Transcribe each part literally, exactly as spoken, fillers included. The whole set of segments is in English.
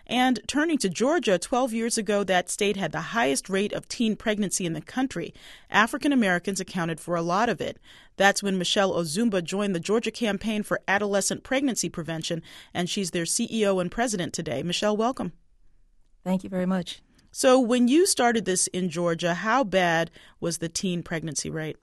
And turning to Georgia, twelve years ago, that state had the highest rate of teen pregnancy in the country. African Americans accounted for a lot of it. That's when Michelle Ozumba joined the Georgia Campaign for Adolescent Pregnancy Prevention, and she's their C E O and president today. Michelle, welcome. Thank you very much. So when you started this in Georgia, how bad was the teen pregnancy rate?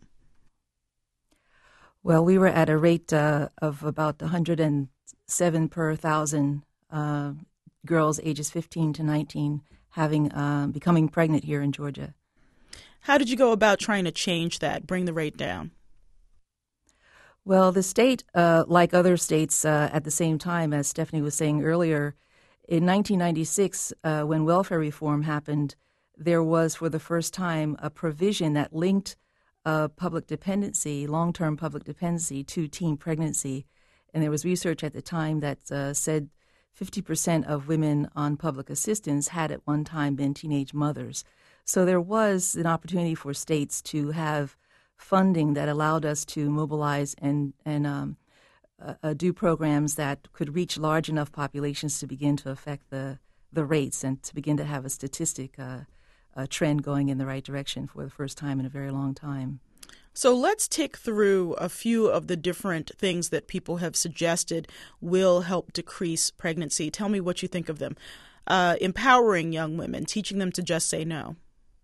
Well, we were at a rate uh, of about one hundred seven per thousand uh, girls ages fifteen to nineteen having uh, becoming pregnant here in Georgia. How did you go about trying to change that, bring the rate down? Well, the state, uh, like other states uh, at the same time, as Stephanie was saying earlier, in nineteen ninety-six, uh, when welfare reform happened, there was for the first time a provision that linked uh, public dependency, long-term public dependency, to teen pregnancy. And there was research at the time that uh, said fifty percent of women on public assistance had at one time been teenage mothers. So there was an opportunity for states to have funding that allowed us to mobilize and, and um, uh, do programs that could reach large enough populations to begin to affect the, the rates and to begin to have a statistic uh, a trend going in the right direction for the first time in a very long time. So let's tick through a few of the different things that people have suggested will help decrease pregnancy. Tell me what you think of them. Uh, empowering young women, teaching them to just say no.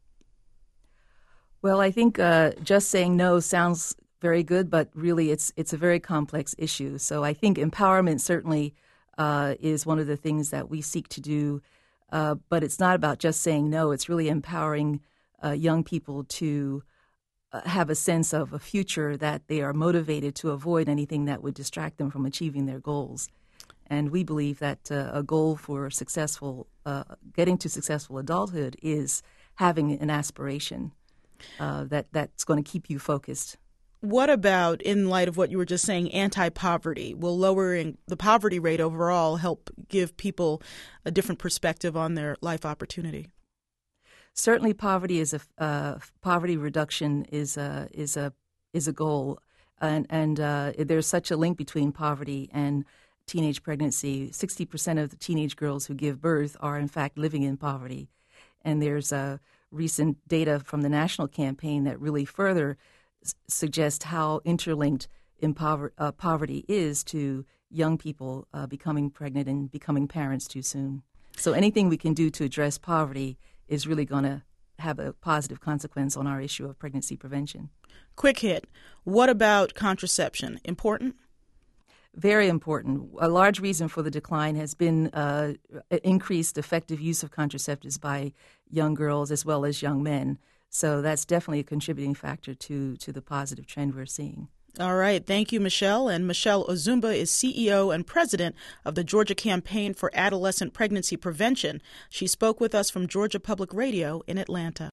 Well, I think uh, just saying no sounds very good, but really it's it's a very complex issue. So I think empowerment certainly uh, is one of the things that we seek to do, uh, but it's not about just saying no. It's really empowering uh, young people to uh, have a sense of a future, that they are motivated to avoid anything that would distract them from achieving their goals. And we believe that uh, a goal for successful, uh, getting to successful adulthood is having an aspiration. Uh, that that's going to keep you focused. What about, in light of what you were just saying, anti-poverty? Will lowering the poverty rate overall help give people a different perspective on their life opportunity? Certainly, poverty is a uh, poverty reduction is a is a is a goal, and and uh, there's such a link between poverty and teenage pregnancy. Sixty percent of the teenage girls who give birth are in fact living in poverty, and there's a recent data from the national campaign that really further s- suggest how interlinked impover- uh, poverty is to young people uh, becoming pregnant and becoming parents too soon. So anything we can do to address poverty is really going to have a positive consequence on our issue of pregnancy prevention. Quick hit. What about contraception? Important? Very important. A large reason for the decline has been uh, increased effective use of contraceptives by young girls as well as young men. So that's definitely a contributing factor to, to the positive trend we're seeing. All right. Thank you, Michelle. And Michelle Ozumba is C E O and president of the Georgia Campaign for Adolescent Pregnancy Prevention. She spoke with us from Georgia Public Radio in Atlanta.